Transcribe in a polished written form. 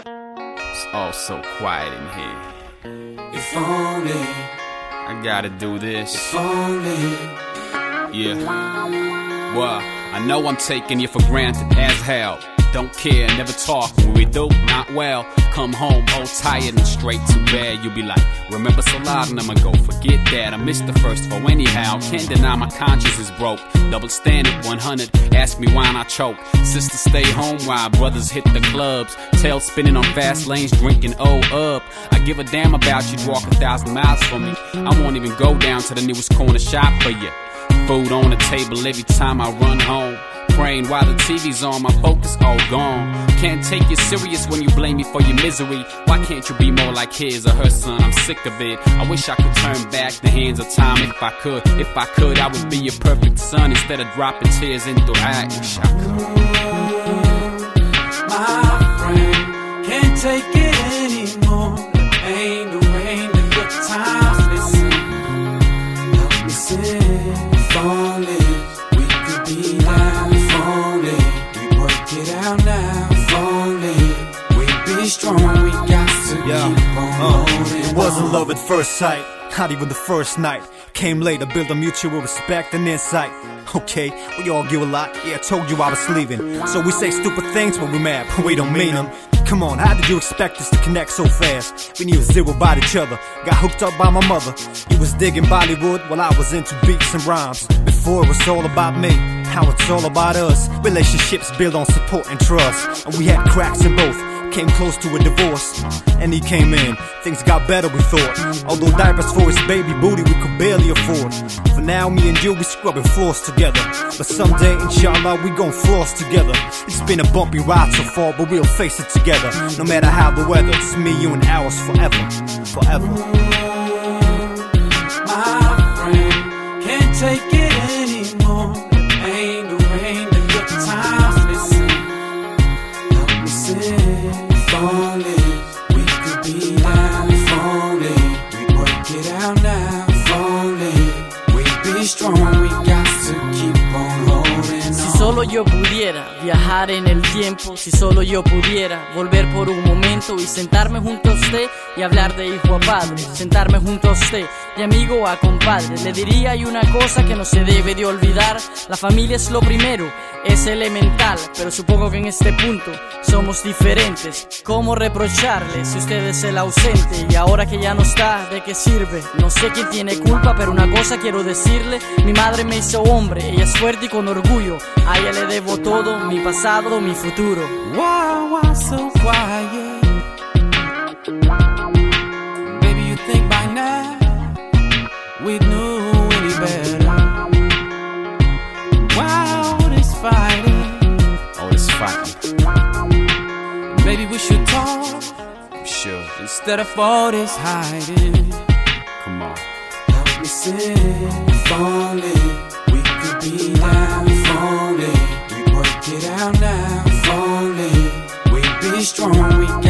It's all so quiet in here. If only I gotta do this. If only. Yeah. Well, I know I'm taking you for granted as hell. Don't care, never talk. When we do, not well. Come home all tired and straight to bed. You'll be like, remember Salad? And I'ma go, forget that. I missed the first four anyhow. Can't deny my conscience is broke. Double standard 100. Ask me why I choke. Sister stay home while brothers hit the clubs. Tail spinning on fast lanes, drinking up. I give a damn about you, walk 1,000 miles for me. I won't even go down to the newest corner shop for you. Food on the table every time I run home. Praying while the TV's on, my focus all gone. Can't take you serious when you blame me for your misery. Why can't you be more like his or her son? I'm sick of it. I wish I could turn back the hands of time if I could. If I could, I would be your perfect son instead of dropping tears into I wish I could. My friend, can't take it anymore. The pain, the rain, the good times. Listen, help me sing. If only we could be down. If only we work it out now. If only we be strong. We got to keep on holding. It wasn't love at first sight, not even the first night. Came later, build a mutual respect and insight. Okay, we argue a lot, yeah, I told you I was leaving. So we say stupid things when we're mad, but we don't mean them. Come on, how did you expect us to connect so fast? We knew zero about each other, got hooked up by my mother. You was digging Bollywood while I was into beats and rhymes. Before it was all about me, now it's all about us. Relationships built on support and trust, and we had cracks in both. Came close to a divorce, and he came in. Things got better, we thought. Although diapers for his baby booty we could barely afford. For now, me and you, we scrubbing floors together. But someday, inshallah, we gon' floss together. It's been a bumpy ride so far, but we'll face it together. No matter how the weather, it's me, you, and ours forever. Forever. My friend, can't take it anymore. The pain, the rain, the good times. Listen, help me sing. If only we could be down. If only we work it out now. If only we be strong. We got to keep on holding on. Si solo yo pudiera viajar en el tiempo, si solo yo pudiera volver por un momento y sentarme junto a usted y hablar de hijo a padre, sentarme junto a usted de amigo a compadre, le diría hay una cosa que no se debe de olvidar: la familia es lo primero, es elemental, pero supongo que en este punto somos diferentes. ¿Cómo reprocharle si usted es el ausente? Y ahora que ya no está, ¿de qué sirve? No sé quién tiene culpa, pero una cosa quiero decirle: mi madre me hizo hombre, ella es fuerte y con orgullo. A ella le debo todo, mi pasado, mi futuro. Why so quiet? Baby, you think by now we knew any better? Why all this fighting? All this fighting. Maybe we should talk. We should. Instead of all this hiding. Come on. Help me sing. If only we could be down. If only we work it out now. If only we be strong. We